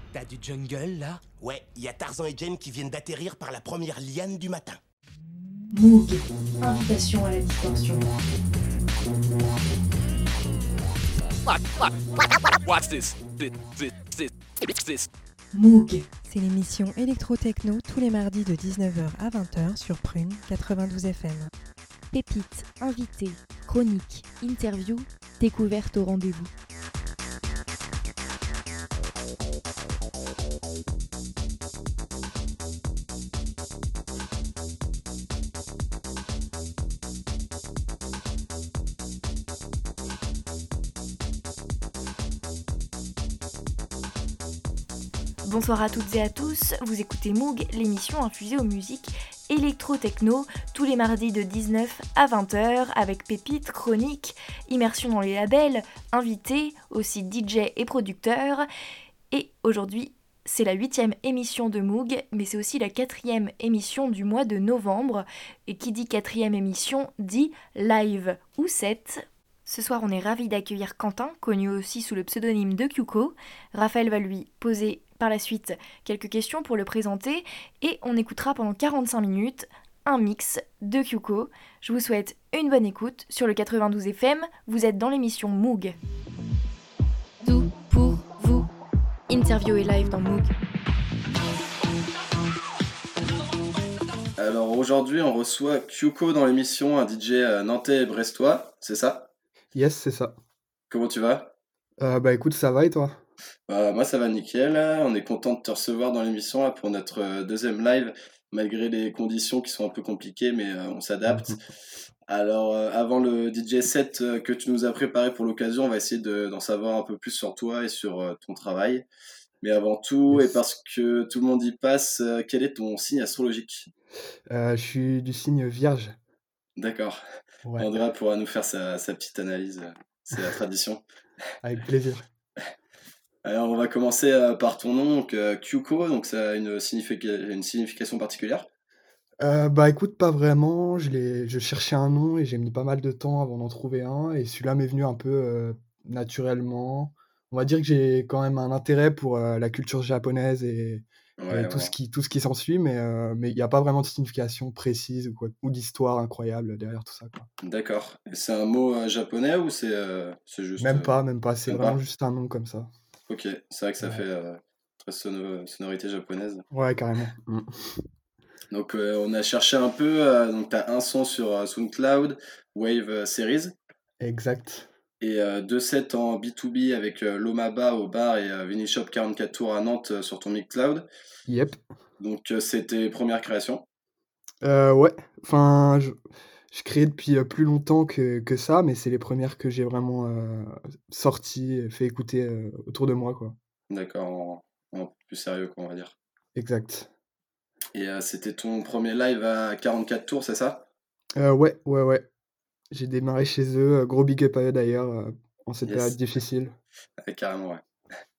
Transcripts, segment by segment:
T'as du jungle, là? Ouais, il y a Tarzan et Jane qui viennent d'atterrir par la première liane du matin. Moog, invitation à la distorsion. Watch this. Moog, C'est l'émission Électro-Techno tous les mardis de 19h à 20h sur Prune 92 FM. Pépites, invités, chroniques, interviews, découvertes au rendez-vous. Bonsoir à toutes et à tous, vous écoutez Moog, l'émission infusée aux musiques électro-techno, tous les mardis de 19 à 20h, avec pépites, chroniques, immersion dans les labels, invités, aussi DJ et producteurs. Et aujourd'hui, c'est la 8e émission de Moog, mais c'est aussi la 4e émission du mois de novembre. Et qui dit 4e émission, dit live ou set. Ce soir, on est ravis d'accueillir Quentin, connu aussi sous le pseudonyme de Kyuko. Raphaël va lui poser par la suite quelques questions pour le présenter et on écoutera pendant 45 minutes un mix de Kyuko. Je vous souhaite une bonne écoute sur le 92 FM. Vous êtes dans l'émission Moog. Tout pour vous. Interview et live dans Moog. Alors aujourd'hui, on reçoit Kyuko dans l'émission, un DJ nantais et brestois, c'est ça? Yes, c'est ça. Comment tu vas? Bah écoute, ça va et toi? Moi ça va nickel, on est content de te recevoir dans l'émission là, pour notre deuxième live, malgré les conditions qui sont un peu compliquées, mais on s'adapte. Alors avant le DJ set que tu nous as préparé pour l'occasion, on va essayer d'en savoir un peu plus sur toi et sur ton travail. Mais avant tout, Yes. et parce que tout le monde y passe, quel est ton signe astrologique? Je suis du signe Vierge. D'accord. Ouais, Andrea pourra nous faire sa petite analyse, c'est la tradition. avec plaisir. Alors on va commencer par ton nom, donc Kyuko, donc ça a une signification particulière. Bah écoute, pas vraiment. Je cherchais un nom et j'ai mis pas mal de temps avant d'en trouver un. Et celui-là m'est venu un peu naturellement. On va dire que j'ai quand même un intérêt pour la culture japonaise et Ouais, tout ouais. ce qui s'ensuit, mais il n'y a pas vraiment de signification précise ou d'histoire incroyable derrière tout ça, quoi. D'accord. Et c'est un mot japonais ou c'est juste Même pas. C'est même vraiment pas? juste un nom comme ça. Ok, c'est vrai que ça Ouais, fait très sonorité japonaise. ouais, carrément. Donc on a cherché un peu, donc t'as un son sur SoundCloud, Wave Series, Exact. et deux sets en B2B avec Lomaba au bar et Vinny Shop 44 Tours à Nantes sur ton Mixcloud. Yep. Donc c'est tes premières créations. Ouais, enfin, je créais depuis plus longtemps que ça, mais c'est les premières que j'ai vraiment sorties, fait écouter autour de moi, quoi. D'accord, en plus sérieux, quoi, on va dire. Exact. Et c'était ton premier live à 44 tours, c'est ça? Ouais, ouais, ouais. J'ai démarré chez eux, gros big up à eux d'ailleurs, en cette période Yes, difficile. carrément, ouais.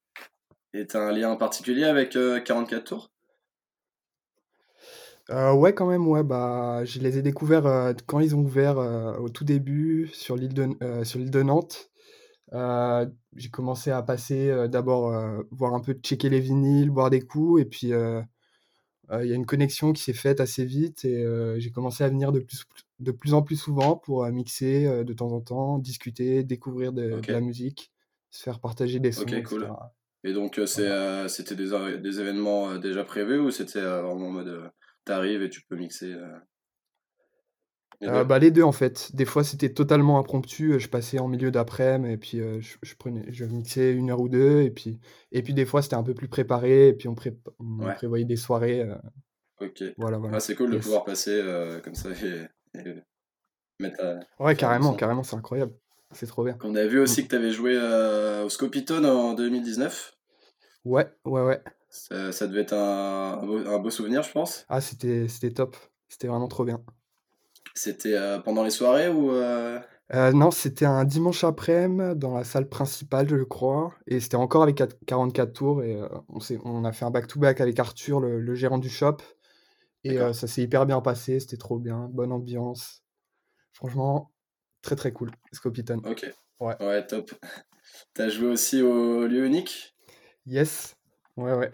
Et t'as un lien particulier avec 44 tours? Ouais, quand même, ouais, bah, je les ai découverts quand ils ont ouvert au tout début sur l'île de Nantes. J'ai commencé à passer d'abord voir un peu checker les vinyles, boire des coups, et puis il y a une connexion qui s'est faite assez vite et j'ai commencé à venir de plus en plus souvent pour mixer de temps en temps, discuter, découvrir de la Ok, musique, se faire partager des sons, ok, cool. etc. Et donc Voilà. c'était des événements déjà prévus ou c'était vraiment en mode t'arrives et tu peux mixer les deux? Bah, les 2 en fait. Des fois, c'était totalement impromptu, je passais en milieu d'après-midi et puis je mixais 1 heure ou 2 et puis des fois, c'était un peu plus préparé et puis on Ouais, prévoyait des soirées, ok. voilà, Ah, voilà. c'est cool de Yes. pouvoir passer comme ça et Ouais, faire du carrément, son. carrément, c'est incroyable. C'est trop bien. On a vu Mmh. aussi que t'avais joué au Scopitone en 2019. Ouais, ouais, ouais. Ça devait être un beau souvenir, je pense. Ah, c'était top. C'était vraiment trop bien. C'était pendant les soirées ou Non, c'était un dimanche après-midi dans la salle principale, je crois, et c'était encore avec 44 tours et on a fait un back to back avec Arthur, le gérant du shop, et D'accord. ça s'est hyper bien passé, c'était trop bien, bonne ambiance. Franchement, très, très cool, Scopitone. Ok. Ouais. Ouais, top. T'as joué aussi au lieu unique? Yes. Ouais.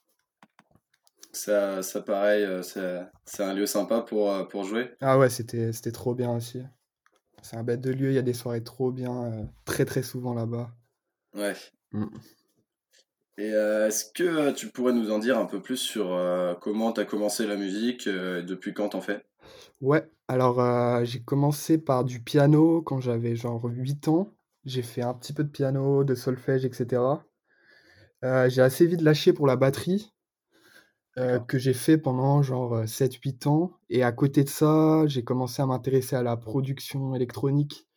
Ça pareil, c'est un lieu sympa pour jouer. Ah ouais, c'était trop bien aussi. C'est un bête de lieu, il y a des soirées trop bien, très très souvent là-bas. Ouais. Mm. Et est-ce que tu pourrais nous en dire un peu plus sur comment tu as commencé la musique, et depuis quand t'en fais? Ouais, alors j'ai commencé par du piano quand j'avais genre 8 ans. J'ai fait un petit peu de piano, de solfège, etc. J'ai assez vite lâché pour la batterie, D'accord. que j'ai fait pendant genre 7-8 ans. Et à côté de ça, j'ai commencé à m'intéresser à la production électronique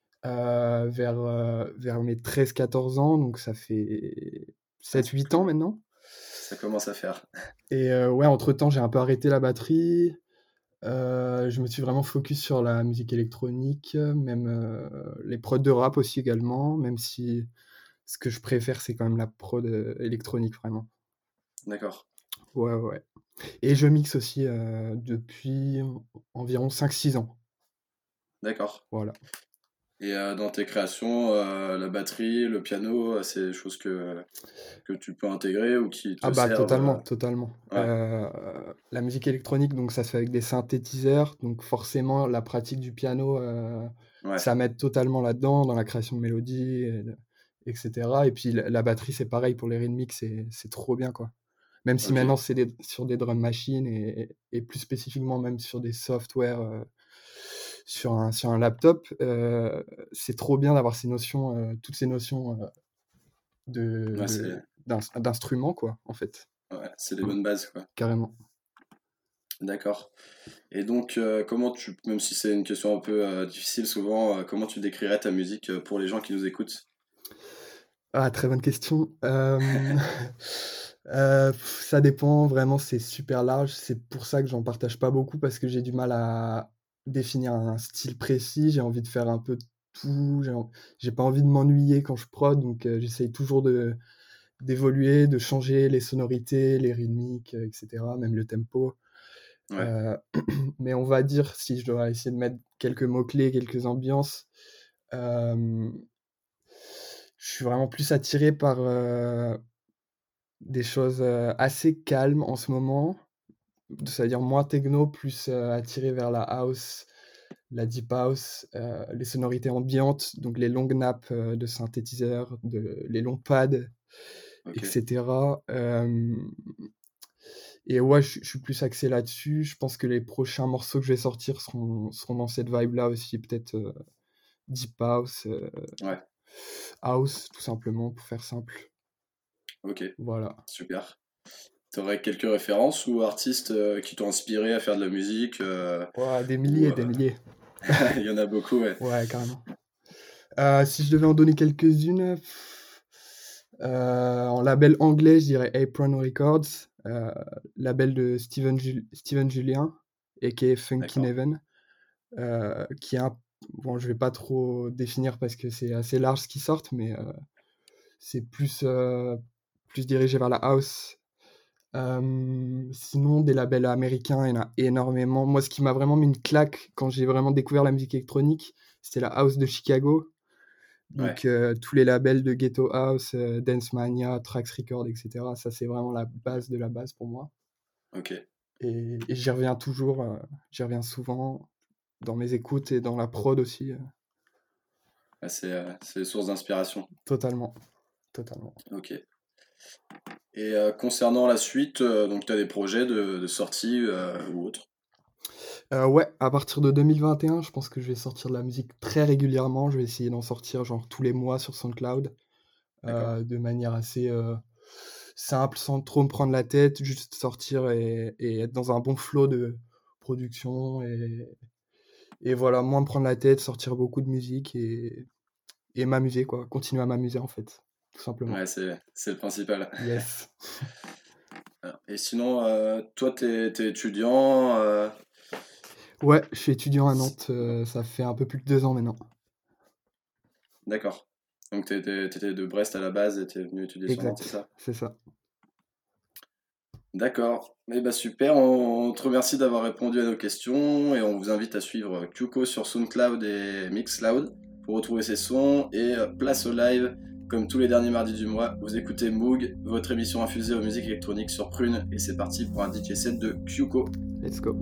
vers mes 13-14 ans. Donc ça fait Ah, 7-8 ans maintenant. ça commence à faire. Et ouais, entre-temps, j'ai un peu arrêté la batterie. Je me suis vraiment focus sur la musique électronique, même, les prods de rap aussi également, même si ce que je préfère, c'est quand même la prod, électronique vraiment. D'accord. Ouais. Et je mixe aussi, depuis environ 5-6 ans. D'accord. Voilà. Et dans tes créations, la batterie, le piano, c'est des choses que tu peux intégrer ou qui Ah te bah servent, totalement. ouais. La musique électronique, donc ça se fait avec des synthétiseurs, donc forcément la pratique du piano, Ouais. ça m'aide totalement là-dedans, dans la création de mélodies et cetera. Et puis la batterie, c'est pareil pour les rythmiques, c'est trop bien, quoi. Même si OK. maintenant c'est sur des drum machines et plus spécifiquement même sur des softwares, sur un laptop, c'est trop bien d'avoir ces notions, toutes ces notions, Ouais, c'est d'instruments, quoi, en fait. ouais, c'est des Mmh, bonnes bases, quoi. carrément. D'accord. Et donc, comment même si c'est une question un peu difficile souvent, comment tu décrirais ta musique pour les gens qui nous écoutent? Ah, très bonne question. Ça dépend vraiment, c'est super large. C'est pour ça que j'en partage pas beaucoup parce que j'ai du mal à définir un style précis. J'ai envie de faire un peu de tout. J'ai pas envie de m'ennuyer quand je prod, donc j'essaye toujours d'évoluer, de changer les sonorités, les rythmiques, et cetera, même le tempo. Ouais, Heu, mais on va dire, si je dois essayer de mettre quelques mots-clés, quelques ambiances, hem, je suis vraiment plus attiré par, des choses, assez calmes en ce moment, c'est-à-dire moins techno, plus, attiré vers la house, la deep house, les sonorités ambiantes, donc les longues nappes, de synthétiseurs, les longs pads et OK. cetera, et ouais, je suis plus axé là-dessus. Je pense que les prochains morceaux que je vais sortir seront dans cette vibe-là aussi, peut-être, deep house, Ouais, house tout simplement, pour faire simple. OK, Voilà. super. T'aurais quelques références ou artistes, qui t'ont inspiré à faire de la musique, Ouah, des ou milliers, des milliers. il y en a beaucoup, ouais. Ouais, carrément. Si je devais en donner quelques-unes, en label anglais, je dirais Apron Records, label de Steven Julien, aka Funky D'accord. Neven, qui est un bon, je vais pas trop définir parce que c'est assez large ce qu'ils sortent, mais c'est plus dirigé vers la house. Sinon, des labels américains, il y en a énormément. Moi, ce qui m'a vraiment mis une claque quand j'ai vraiment découvert la musique électronique, c'était la house de Chicago. Ouais, Donc, tous les labels de Ghetto House, Dance Mania, Trax Records, et cetera, ça, c'est vraiment la base de la base pour moi. OK. Et j'y reviens toujours, j'y reviens souvent dans mes écoutes et dans la prod aussi, Ah, c'est source d'inspiration. totalement, totalement. OK. Et concernant la suite, donc tu as des projets de sortie, ou autre? Ouais, à partir de 2021, je pense que je vais sortir de la musique très régulièrement. Je vais essayer d'en sortir genre tous les mois sur SoundCloud, D'accord. de manière assez, simple, sans trop me prendre la tête, juste sortir et être dans un bon flow de production et voilà, moins me prendre la tête, sortir beaucoup de musique et m'amuser quoi, continuer à m'amuser en fait, tout simplement. Ouais, c'est le principal. Yes. Alors et sinon, toi, tu étudiant, Ouais, je suis étudiant à c Nantes, ça fait un peu plus de 2 ans maintenant. d'accord. Donc tu étais de Brest à la base et tu es venu étudier sur Nantes, c'est Exact, ça? c'est ça. D'accord. Eh bah, super, on te remercie d'avoir répondu à nos questions et on vous invite à suivre Kyuko sur SoundCloud et Mixcloud pour retrouver ses sons et place au live Comme tous les derniers mardis du mois, vous écoutez Moog, votre émission infusée aux musiques électroniques sur Prune, et c'est parti pour un DJ set de Kyuko. Let's go.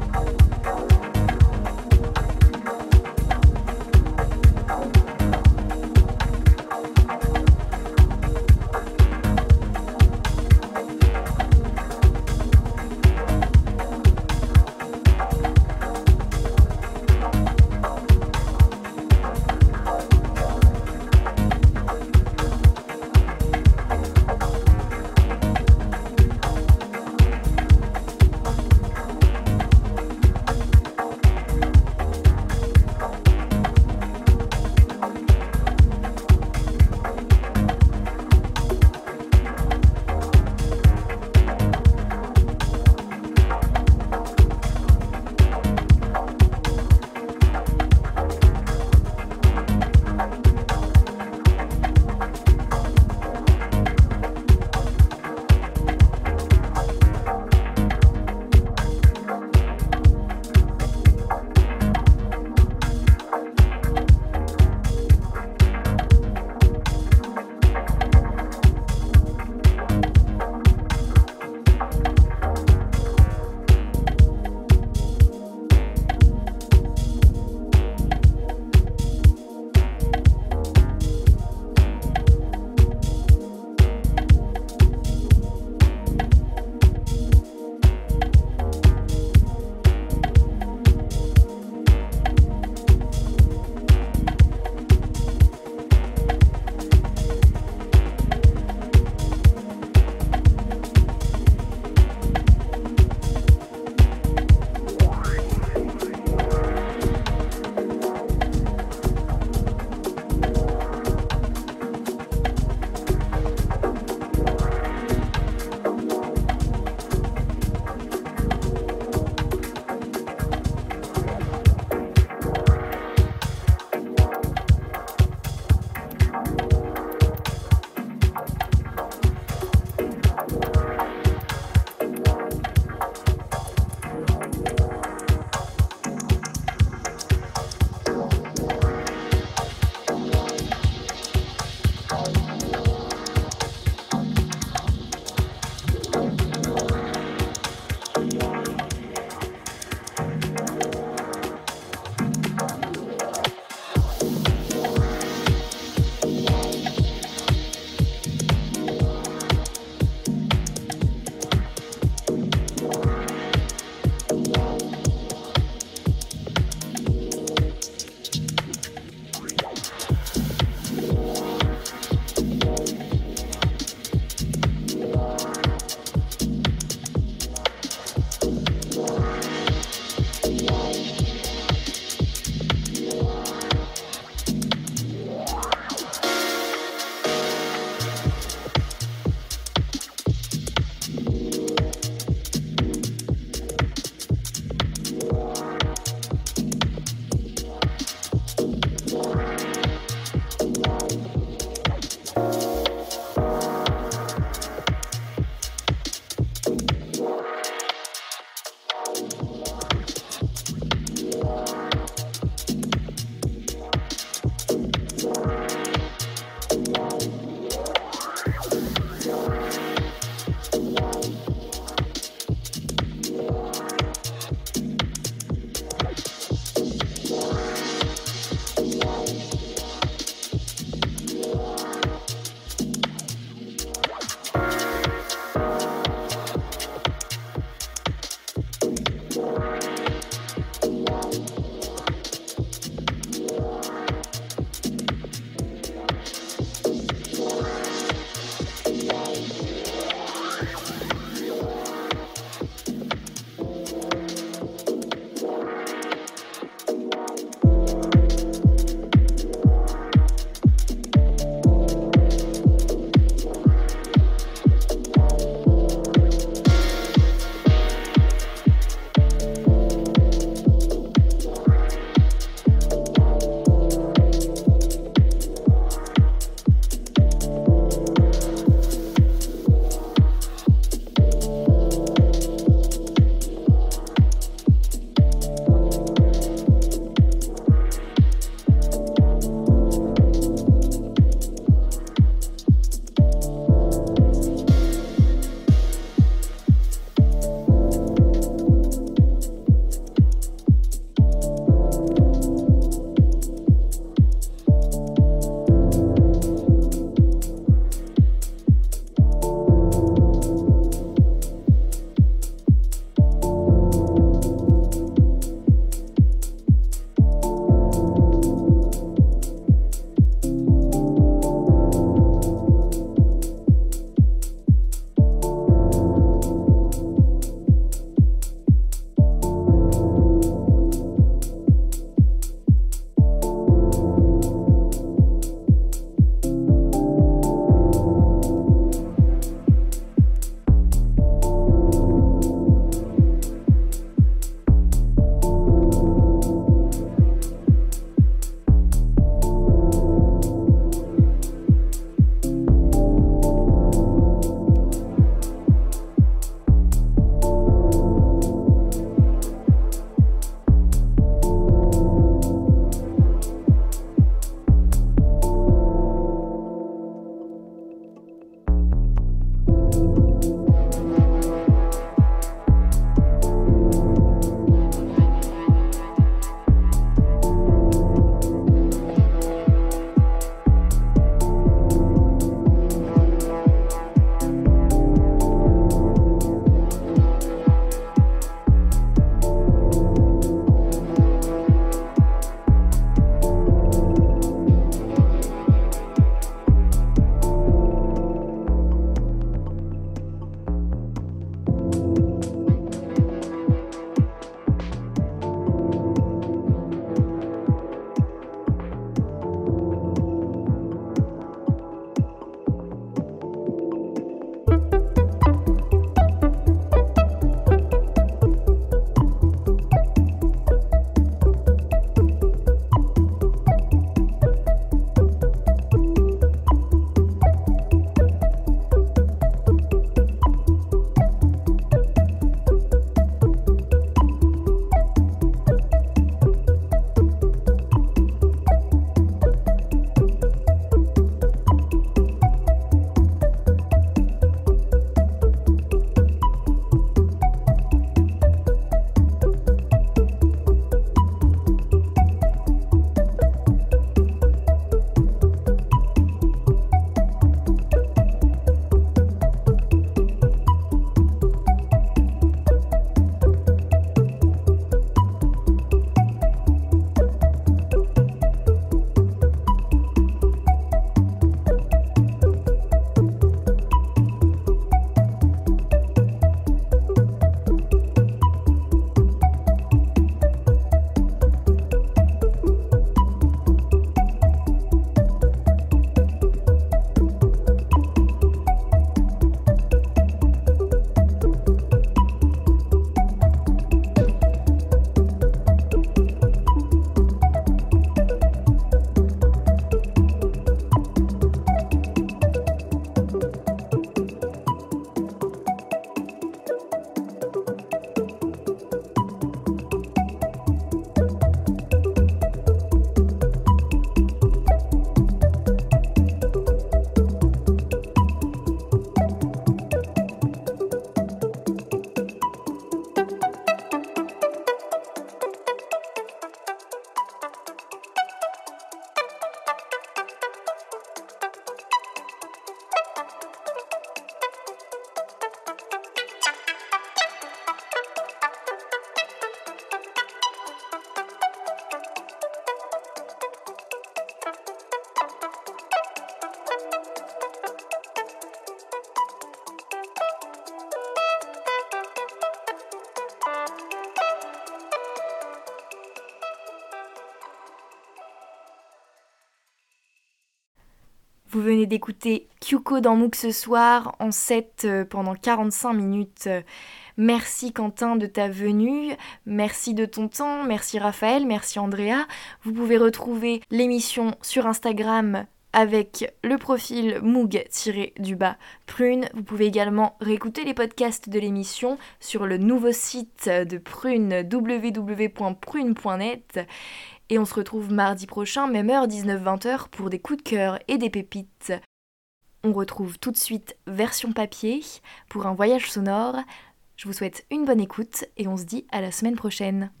Vous venez d'écouter Kyuko dans MOOC ce soir en set pendant 45 minutes. Merci Quentin de ta venue, merci de ton temps, merci Raphaël, merci Andrea. Vous pouvez retrouver l'émission sur Instagram avec le profil Moog-Prune. Vous pouvez également réécouter les podcasts de l'émission sur le nouveau site de Prune, www.prune.net. Et on se retrouve mardi prochain, même heure, 19-20h, pour des coups de cœur et des pépites. On retrouve tout de suite version papier pour un voyage sonore. Je vous souhaite une bonne écoute et on se dit à la semaine prochaine.